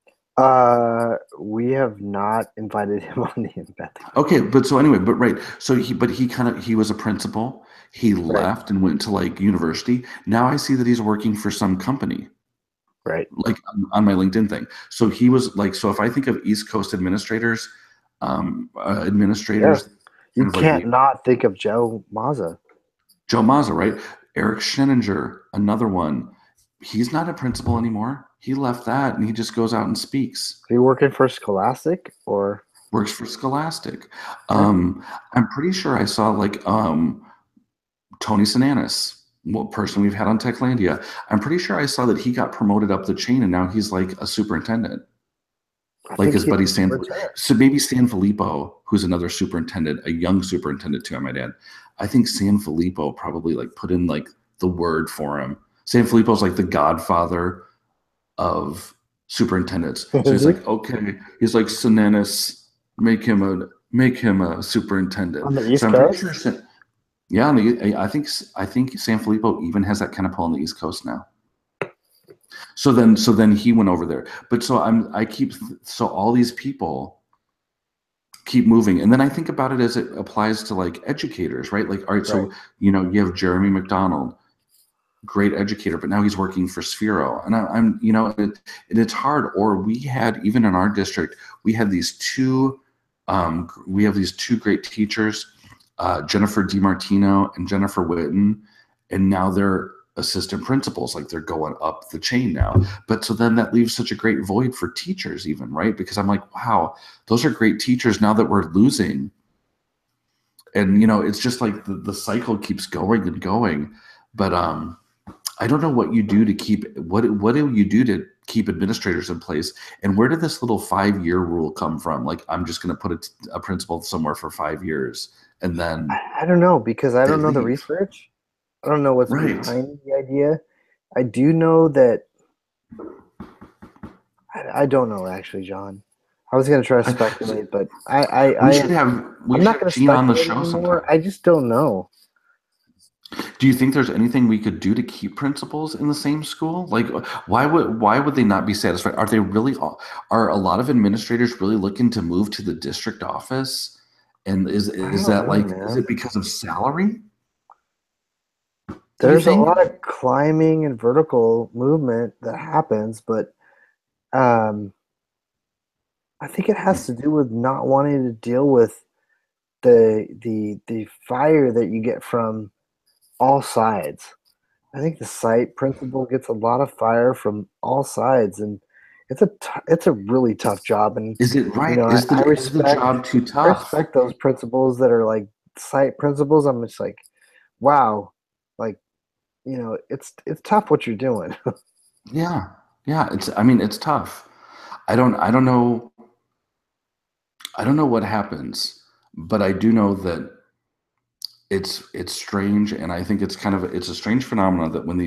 We have not invited him on the event. Okay, but so anyway, but right. So he was a principal. He Right. left and went to like university. Now I see that he's working for some company, Right. like on my LinkedIn thing. So he was like, so if I think of East Coast administrators, Yeah. administrators, You kind of like can't not think of Joe Mazza. Joe Mazza, right? Eric Scheninger, another one. He's not a principal anymore. He left that and he just goes out and speaks. Are you working for Scholastic or? Works for Scholastic. Yeah. I'm pretty sure I saw like Tony Sinanis, what person we've had on Techlandia. I'm pretty sure I saw that he got promoted up the chain and now he's like a superintendent. I Like think his he's buddy San, retired. so maybe San Filippo, who's another superintendent, a young superintendent too, I might add. I think San Filippo probably like put in like the word for him. San Filippo's like the godfather of superintendents. So Is he's he? like, okay, he's like Sinanis, make him a superintendent. On the East So I'm pretty Coast? sure, yeah, I think San Filippo even has that kind of pull on the East Coast now. So then he went over there. But so all these people keep moving. And then I think about it as it applies to like educators, right? Like, all right, so Right. you have Jeremy McDonald, great educator, but now he's working for Sphero. And I'm it's hard. Or we had, even in our district, we have these two great teachers, Jennifer DiMartino and Jennifer Witten, and now they're assistant principals, like they're going up the chain now. But so then that leaves such a great void for teachers even, right? Because I'm like, wow, those are great teachers now that we're losing. And it's just like the cycle keeps going and going. But I don't know what you do to keep what do you do to keep administrators in place, and where did this little 5-year rule come from? Like, I'm just going to put a principal somewhere for 5 years and then I don't know because I they don't know the leave. research. I don't know what's Right. behind the idea. I do know that I don't know actually, John. I was gonna try to speculate, but We should have I'm not gonna Gene on the speculate show anymore. sometime. I just don't know. Do you think there's anything we could do to keep principals in the same school? Like, why would they not be satisfied? Are a lot of administrators really looking to move to the district office? And is I that don't know, like, is man. it because of salary? Do you There's a think? lot of climbing and vertical movement that happens, but um, I think it has to do with not wanting to deal with the fire that you get from all sides. I think the site principal gets a lot of fire from all sides, and it's a really tough job. And Is it you right? know, Is I the job too I tough? respect those principals that are like site principals. I'm just like, wow, like it's tough what you're doing. Yeah. Yeah, I mean, it's tough. I don't know what happens, but I do know that it's strange, and I think it's a strange phenomenon that when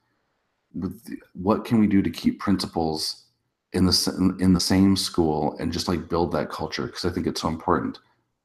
what can we do to keep principals in the same school and just like build that culture, because I think it's so important.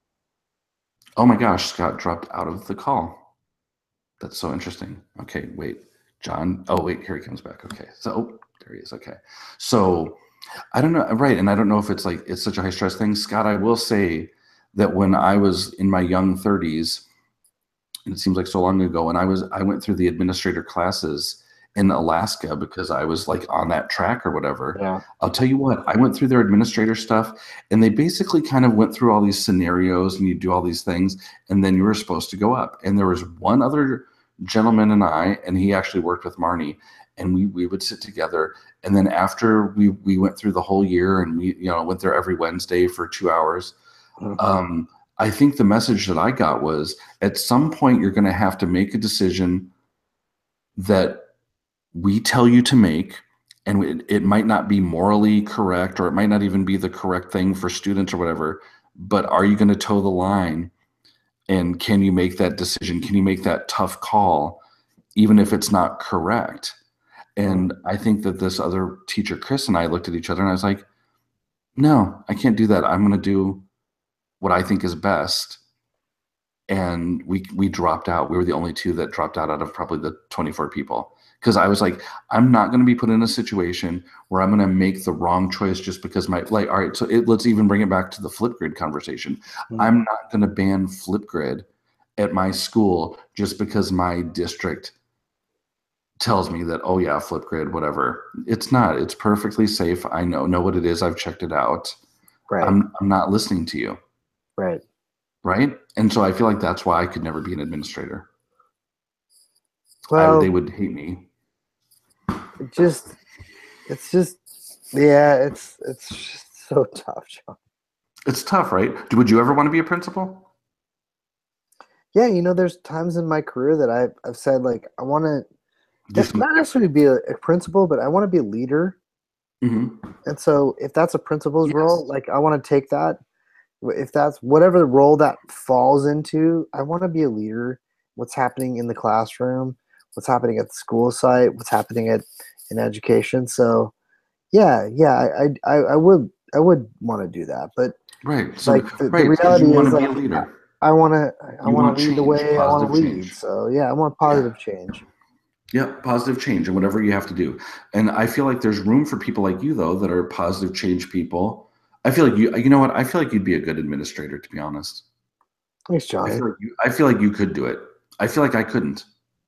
Oh my gosh, Scott dropped out of the call. That's so interesting. Okay, wait, John. Oh wait, here he comes back. Okay, so there he is. Okay, so I don't know, right? And I don't know if it's like it's such a high stress thing, Scott. I will say that when I was in my young 30s, and it seems like so long ago, and I went through the administrator classes in Alaska because I was like on that track or whatever. Yeah. I'll tell you what, I went through their administrator stuff, and they basically kind of went through all these scenarios, and you do all these things, and then you were supposed to go up. And there was one other gentleman and I, and he actually worked with Marnie, and we would sit together. And then after we went through the whole year, and we went there every Wednesday for 2 hours. Mhm. I think the message that I got was, at some point you're going to have to make a decision that we tell you to make, and it might not be morally correct, or it might not even be the correct thing for students or whatever, but are you going to toe the line, and can you make that decision? Can you make that tough call even if it's not correct? And I think that this other teacher, Chris, and I looked at each other, and I was like, no, I can't do that. I'm going to do what I think is best. And we dropped out. We were the only two that dropped out of probably the 24 people, because I was like, I'm not going to be put in a situation where I'm going to make the wrong choice just because all right, so let's even bring it back to the Flipgrid conversation. Mhm. I'm not going to ban Flipgrid at my school just because my district tells me that, oh yeah, Flipgrid, whatever. It's not. It's perfectly safe. I know what it is. I've checked it out. Right. I'm not listening to you. Right. Right. And so I feel like that's why I could never be an administrator. They Well, would hate me. it just it's just yeah, it's just so tough, John. It's tough, right? Would you ever want to be a principal? Yeah, there's times in my career that I've said like I want to Do something not different. necessarily be a principal, but I want to be a leader. Hmm. And so if that's a principal's role, Yes. like I want to take that. If that's whatever the role that falls into, I want to be a leader. What's happening in the classroom, what's happening at the school site, what's happening in education. So yeah, I would want to do that. But Right. So like the right, because you reality want is to be like a leader. I You want want to lead the change, way I want positive to lead. change. So yeah, I want Yeah. positive change. Yeah, positive change and whatever you have to do. And I feel like there's room for people like you though that are positive change people. I feel like you know what? I feel like you'd be a good administrator, to be honest. Thanks, Johnny. I feel like you could do it. I feel like I couldn't.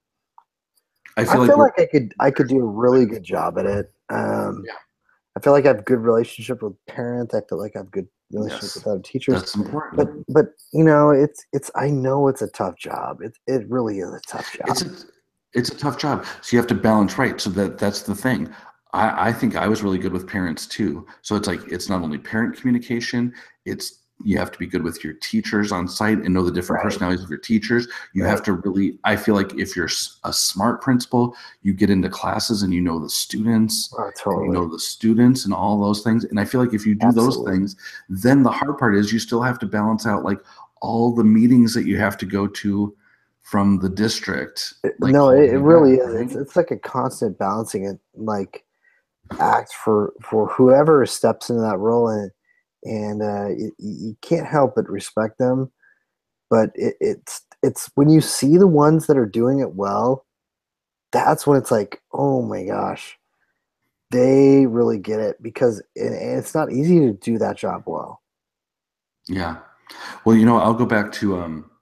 I I feel like feel we're like I could do a really good job at it. yeah. I feel like I have good relationship with parents. I feel like I have good relationship with Yes. other teachers. That's important. But it's I know it's a tough job. It really is a tough It's job. a it's a tough job. So you have to balance, right. So that's the thing. I think I was really good with parents too. So it's like it's not only parent communication, it's you have to be good with your teachers on site and know the different Right, personalities of your teachers. You have right. to really, I feel like if you're a smart principal, you get into classes and you know the students Oh, and you totally. know the students and all those things. And I feel like if you do those Absolutely. things, then the hard part is you still have to balance out like all the meetings that you have to go to from the district, like No, holding it you really back, is. right? It's like a constant balancing it like act for whoever steps into that role and you can't help but respect them. But it's when you see the ones that are doing it well, that's when it's like, oh my gosh, they really get it because and it's not easy to do that job well. Yeah. Well, I'll go back to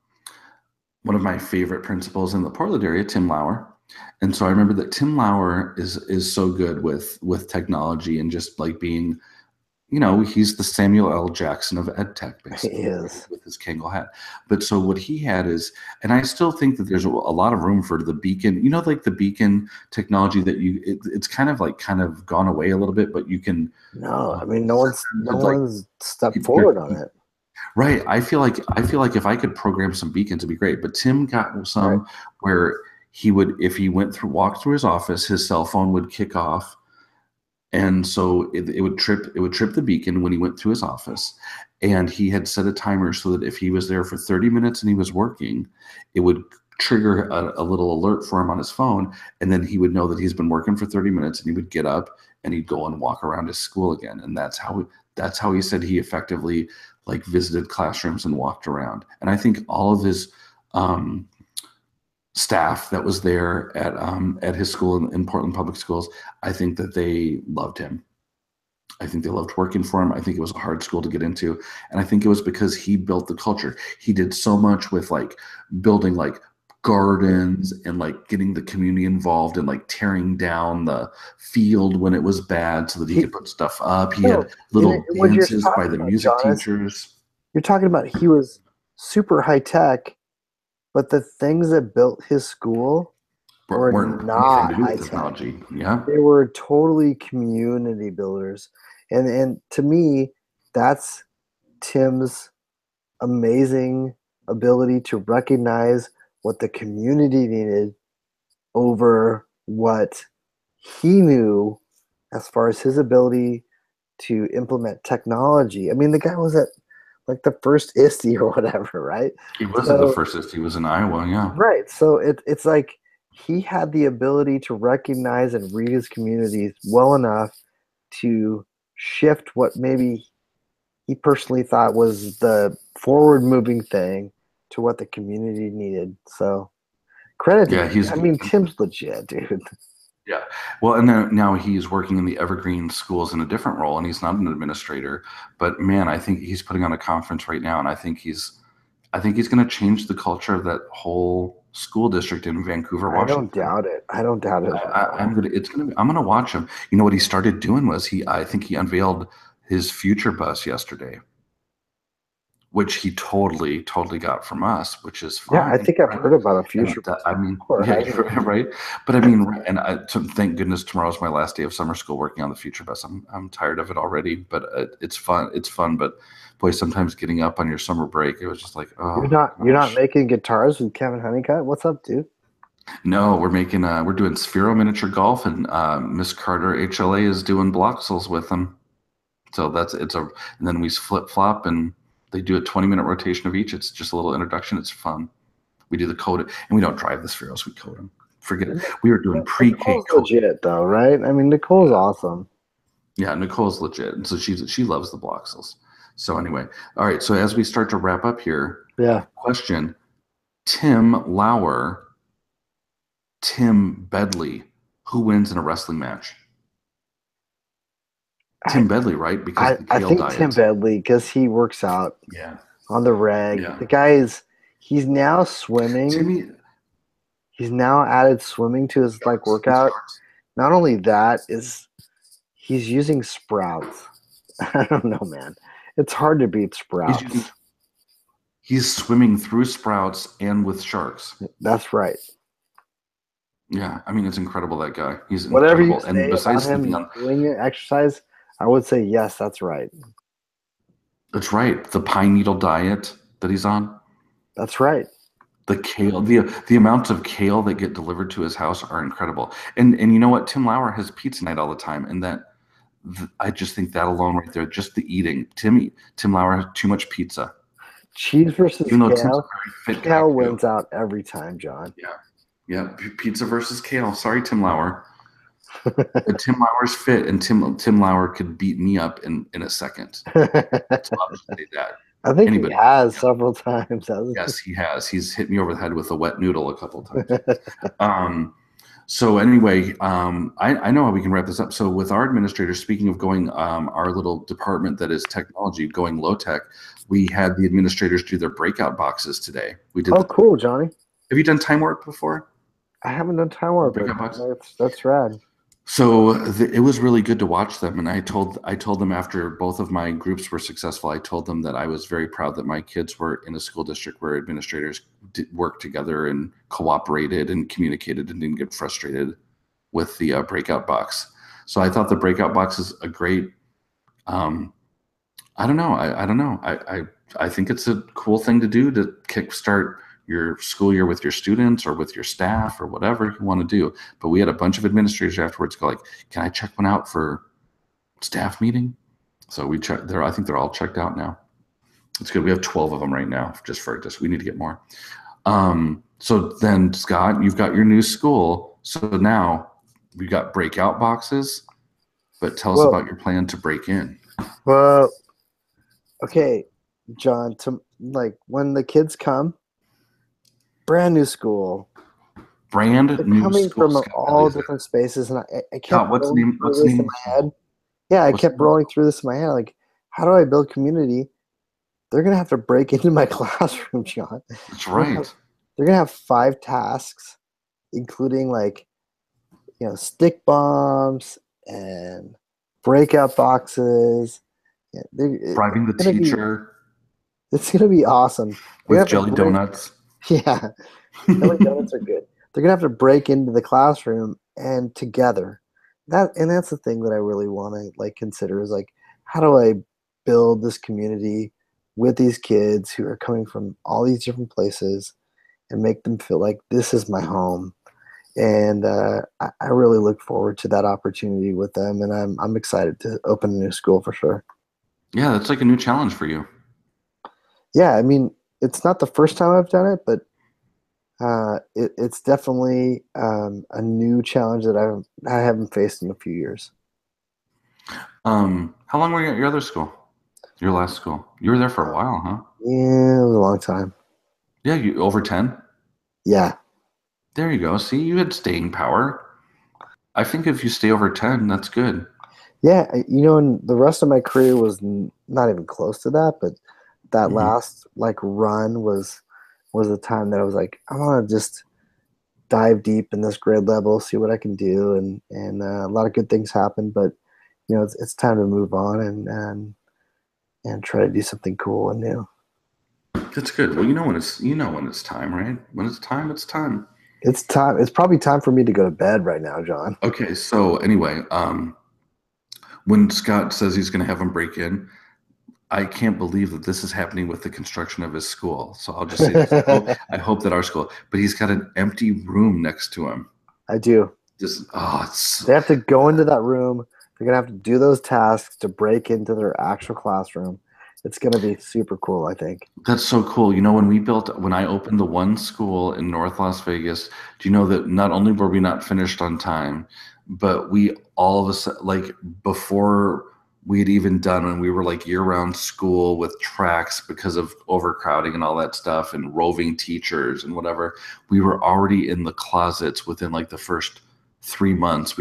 one of my favorite principals in the Portland area, Tim Lauer. And so I remember that Tim Lauer is so good with technology and just like being, he's the Samuel L. Jackson of ed tech, He basically, right, is. with his Kangol hat. But so what he had is, and I still think that there's a lot of room for the beacon, like the beacon technology that it's kind of gone away a little bit, but you can No, I mean set them no to like one's stepped keep your forward on it. right. I feel like if I could program some beacons, it'd be great. But Tim got Right. some where he would, if he walked through his office, his cell phone would kick off, And so it would trip the beacon when he went through his office. And he had set a timer so that if he was there for 30 minutes and he was working, it would trigger a little alert for him on his phone. And then he would know that he's been working for 30 minutes, and he would get up and he'd go and walk around his school again. And that's how he said he effectively like visited classrooms and walked around. And I think all of his staff that was there at his school in Portland Public Schools, I think that they loved him. I think they loved working for him. I think it was a hard school to get into. And I think it was because he built the culture. He did so much with like building like gardens and like getting the community involved and like tearing down the field when it was bad so that he could put stuff up. He had little dances by the music teachers. You're talking about he was super high tech, but the things that built his school weren't not high technology. Yeah, they were totally community builders, and to me, that's Tim's amazing ability to recognize what the community needed over what he knew as far as his ability to implement technology. I mean, the guy was at like the first ISTE or whatever, right? He wasn't the first ISTE. He was in Iowa, yeah. Right. So it's like he had the ability to recognize and read his communities well enough to shift what maybe he personally thought was the forward-moving thing to what the community needed. So credit to him. I mean, Tim's legit, dude. Yeah. Well, and then now he's working in the Evergreen schools in a different role, and he's not an administrator. But man, I think he's putting on a conference right now, and I think he's going to change the culture of that whole school district in Vancouver, Washington. I don't doubt it. I'm gonna watch him. You know what he started doing was I think he unveiled his future bus yesterday, which he totally got from us, which is fine. Yeah, I think I've heard about a future bus. I mean, right? But I mean, and thank goodness tomorrow's my last day of summer school working on the future bus. I'm tired of it already, but it's fun. It's fun, but boy, sometimes getting up on your summer break, it was just like, oh. You're not making guitars with Kevin Honeycutt? What's up, dude? No, we're doing Sphero miniature golf, and Miss Carter HLA is doing Bloxels with them. So and then we flip flop and they do a 20-minute rotation of each. It's just a little introduction. It's fun. We do the code, and we don't drive the Spheros. We code them. Forget it. We were doing pre-K code. Legit though, right? I mean, Nicole's awesome. Yeah, Nicole's legit, and so she loves the Bloxels. So anyway, all right. So as we start to wrap up here, question: Tim Lauer, Tim Bedley, who wins in a wrestling match? Tim Bedley, right? Because I think diet. Tim Bedley, because he works out on the reg. Yeah. The guy he's now swimming. He's now added swimming to his workout. Not only that, he's using Sprouts. I don't know, man. It's hard to beat Sprouts. He's swimming through Sprouts and with sharks. That's right. Yeah, I mean, it's incredible, that guy. He's whatever incredible. You say and besides about him doing exercise, I would say yes, that's right. That's right. The pine needle diet that he's on. That's right. The kale, the amounts of kale that get delivered to his house are incredible. And you know what? Tim Lauer has pizza night all the time, and I just think that alone right there, just the eating. Tim Lauer has too much pizza. Cheese versus kale. Kale wins out every time, John. Yeah. Pizza versus kale. Sorry, Tim Lauer. Tim Lauer's fit, and Tim Lauer could beat me up in a second. So I'll just say that. I think he has several times. Yes, he has. He's hit me over the head with a wet noodle a couple times. So anyway, I know how we can wrap this up. So with our administrators, speaking of going, our little department that is technology, going low tech, we had the administrators do their breakout boxes today. We did. Oh, cool, Johnny. Have you done time warp before? I haven't done time warp, but that's rad. So it was really good to watch them, and I told them after both of my groups were successful, I told them that I was very proud that my kids were in a school district where administrators worked together and cooperated and communicated and didn't get frustrated with the breakout box. So I thought the breakout box is a great. I don't know. I think it's a cool thing to do to kickstart your school year with your students or with your staff or whatever you want to do. But we had a bunch of administrators afterwards go like, can I check one out for staff meeting. So we checked there. I think they're all checked out now. It's good. We have 12 of them right now. We need to get more. So then, Scott, you've got your new school. So now we've got breakout boxes. But tell us about your plan to break in. Well, okay, John. When the kids come, brand new school. Brand new coming school. From all different spaces, and I kept what's the name in my head. Yeah, I kept rolling through this in my head. Like, how do I build community? They're gonna have to break into my classroom, John. That's right. They're gonna have 5 tasks, including stick bombs and breakout boxes. Yeah, bribing the teacher. It's gonna be awesome. With jelly donuts. Yeah, jelly donuts are good. They're gonna have to break into the classroom and together. That's the thing that I really want to consider is how do I build this community with these kids who are coming from all these different places and make them feel like this is my home. And I really look forward to that opportunity with them, and I'm excited to open a new school for sure. Yeah, that's like a new challenge for you. Yeah, I mean, it's not the first time I've done it, but it's definitely a new challenge that I haven't faced in a few years. How long were you at your other school? Your last school? You were there for a while, huh? Yeah, it was a long time. Yeah, you over 10? Yeah. There you go. See, you had staying power. I think if you stay over 10, that's good. Yeah, and the rest of my career was not even close to that, but that last run was the time that I was like, I want to just dive deep in this grade level, see what I can do, and a lot of good things happen, but it's time to move on and try to do something cool and new. That's good. Well, when it's time, right? When it's time, it's time. It's time. It's probably time for me to go to bed right now, John. Okay, so anyway, when Scott says he's going to have him break in, I can't believe that this is happening with the construction of his school. So I'll just say this. I hope that our school, but he's got an empty room next to him. I do. They have to go into that room. They're going to have to do those tasks to break into their actual classroom. It's going to be super cool, I think. That's so cool. When I opened the one school in North Las Vegas, do you know that not only were we not finished on time, but we all of a sudden, before we had even done, when we were year-round school with tracks because of overcrowding and all that stuff and roving teachers and whatever, we were already in the closets within the first 3 months.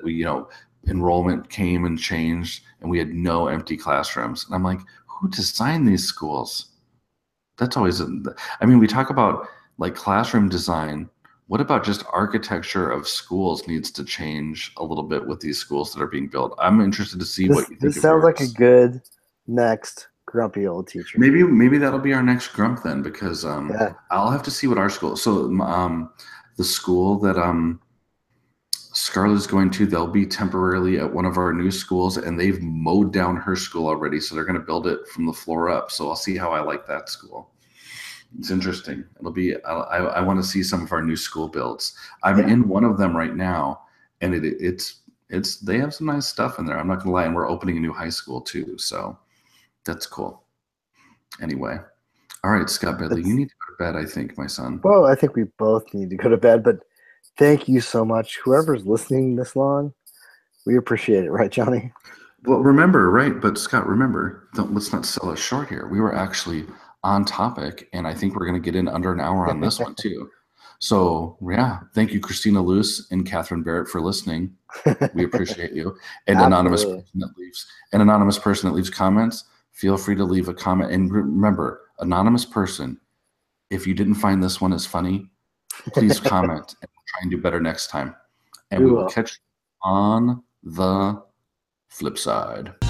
Enrollment came and changed and we had no empty classrooms. And I'm like, who designed these schools? That's always, we talk about classroom design. What about just architecture of schools needs to change a little bit with these schools that are being built? I'm interested to see what you think. This sounds like a good next grumpy old teacher. Maybe that'll be our next grump then, because I'll have to see what our school. So the school that Scarlett's going to, they'll be temporarily at one of our new schools, and they've mowed down her school already, so they're going to build it from the floor up. So I'll see how I like that school. It's interesting. It'll be. I want to see some of our new school builds. I'm in one of them right now, and it's they have some nice stuff in there. I'm not gonna lie, and we're opening a new high school too, so that's cool. Anyway, all right, Scott Bedley, you need to go to bed. I think, my son. Well, I think we both need to go to bed, but thank you so much, whoever's listening this long. We appreciate it, right, Johnny? Well, remember, right? But Scott, remember, let's not sell us short here. We were actually on topic, and I think we're going to get in under an hour on this one too. So yeah, thank you, Christina Luce and Catherine Barrett, for listening. We appreciate you. And anonymous person that leaves comments, feel free to leave a comment. And remember, anonymous person, if you didn't find this one as funny, please comment, and we'll try and do better next time. And we will catch you on the flip side.